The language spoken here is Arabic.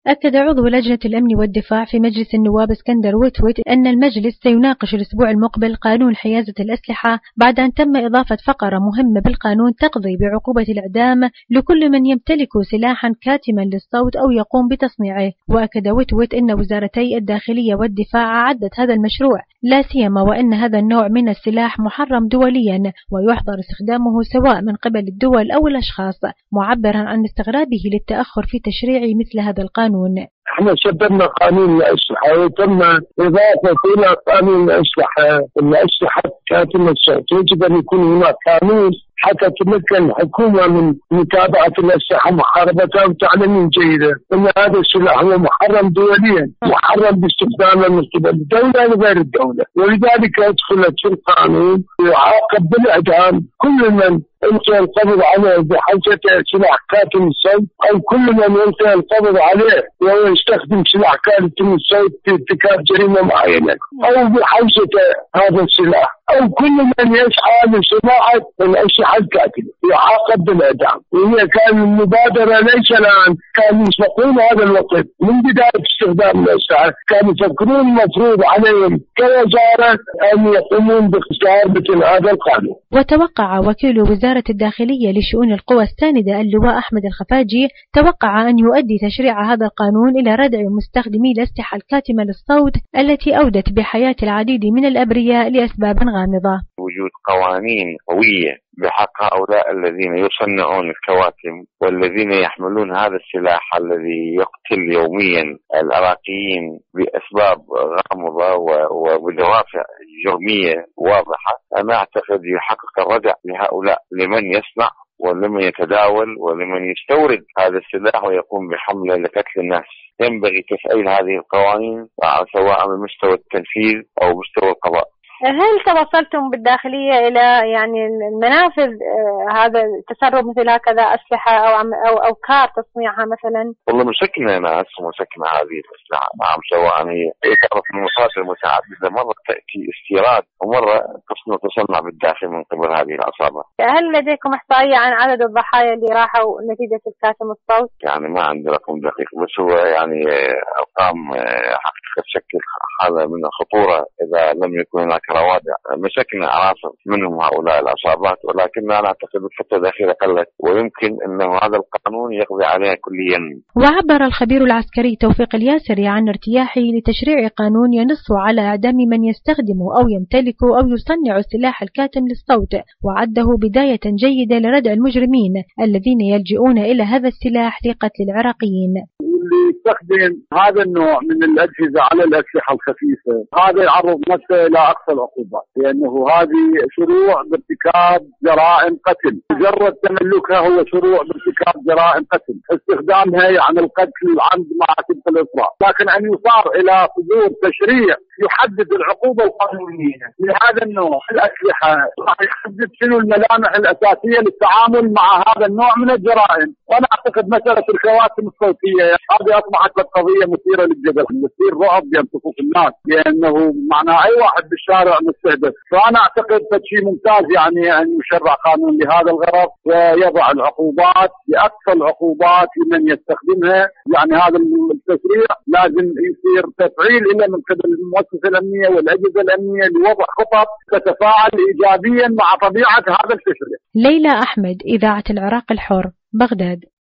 أكد عضو لجنة الأمن والدفاع في مجلس النواب اسكندر وتوت أن المجلس سيناقش الأسبوع المقبل قانون حيازة الأسلحة بعد أن تم إضافة فقرة مهمة بالقانون تقضي بعقوبة الإعدام لكل من يمتلك سلاحا كاتما للصوت أو يقوم بتصنيعه. وأكد وتوت أن وزارتي الداخلية والدفاع أعدت هذا المشروع، لا سيما وأن هذا النوع من السلاح محرم دوليا ويحظر استخدامه سواء من قبل الدول أو الأشخاص، معبرا عن استغرابه للتأخر في تشريع مثل هذا القانون. احنا شددنا قانون الأسلحة وتم إضافة إلى قانون الأسلحة كاتمة الصوت. يجب أن يكون هناك قانون حتى تمكن الحكومة من متابعة الأسلحة محاربتها، وتعلمين جيدا أن هذا السلاح هو محرم دوليا، محرم باستخدامه من قبل الدولة وغير الدولة، ولذلك أدخلت في القانون يعاقب بالإعدام كل من يلقي القبض عليه بحوزة سلاح كاتم الصوت، أو كل من يلقي القبض عليه وهو يستخدم سلاح كاتم الصوت في ارتكاب جريمة معينة، أو بحوزة هذا السلاح، أو كل من يسعى لصناعة الأسلحة الكاتمة يعاقب بالإعدام. وهي كان المبادرة ليس الآن، كانوا يسبقون هذا الوقت من بداية استخدام الأسلحة، كانوا يفكرون المفروض عليهم كوزارة أن يقومون باختيار مثل هذا القانون. وتوقع وكيل وزارة الداخلية لشؤون القوى الساندة اللواء أحمد الخفاجي توقع أن يؤدي تشريع هذا القانون إلى ردع مستخدمي الأسلحة الكاتمة للصوت التي أودت بحياة العديد من الأبرياء لأسباب غامضة. وجود قوانين قوية بحق هؤلاء الذين يصنعون الكواتم والذين يحملون هذا السلاح الذي يقتل يوميا العراقيين بأسباب غامضة وبدوافع جرمية واضحة، أنا أعتقد يحقق الردع لهؤلاء، لمن يصنع ولمن يتداول ولمن يستورد هذا السلاح ويقوم بحمله لقتل الناس. ينبغي تفعيل هذه القوانين سواء من مستوى التنفيذ أو مستوى القضاء. هل توصلتم بالداخلية إلى المنافذ هذا التسرب مثل هكذا أسلحة أو كار تصنيعها مثلا؟ والله مسكنة ناس ومسكنة هذه الأسلحة، نعم، سواء هي تعرف من مصادر متعددة، مرة تأتي استيراد ومرة تصنع بالداخل من قبل هذه العصابة. هل لديكم إحصائية عن عدد الضحايا اللي راحوا نتيجة الكاتم الصوت؟ يعني ما عندي رقم دقيق، بس هو أرقام حقيقة تشكل حالة من الخطورة إذا لم يكن هناك روادع. مسكنا عناصر منهم هؤلاء العصابات، ولكن أنا أعتقد الفترة الأخيرة قلت، ويمكن أن هذا القانون يقضي عليها كليا. وعبر الخبير العسكري توفيق الياسري عن ارتياحه لتشريع قانون ينص على إعدام من يستخدم أو يمتلك أو يصنع السلاح الكاتم للصوت، وعده بداية جيدة لردع المجرمين الذين يلجؤون إلى هذا السلاح لقتل العراقيين. اللي يستخدم هذا النوع من الأجهزة على الأسلحة الخفيفة هذا يعرض نفسه إلى أقصى العقوبات، لأنه هذه شروع بارتكاب جرائم قتل، مجرد تملكها هو شروع بارتكاب جرائم قتل، استخدامها يعني القتل العمد مع سبق الإصرار. لكن أن يصار إلى صدور تشريع يحدد العقوبة القانونية لهذا النوع من الأسلحة، راح يحدد شنو الملامح الأساسية للتعامل مع هذا النوع من الجرائم. وأنا أعتقد مسألة الكواتم الصوتية هذه أصبحت قضية مثيرة للجدل، مثير رعب بين صفوف الناس، لأنه معناه أي واحد بالشارع مستهدف. فأنا أعتقد شيء ممتاز يعني أن يشرع قانون لهذا الغرض ويضع العقوبات بأقصى العقوبات لمن يستخدمها. يعني هذا التشريع لازم يصير تفعيل إلا من قبل المؤسسة الأمنية والأجهزة الأمنية لوضع خطط تتفاعل إيجابيا مع طبيعة هذا التشريع. ليلى أحمد، إذاعة العراق الحر، بغداد.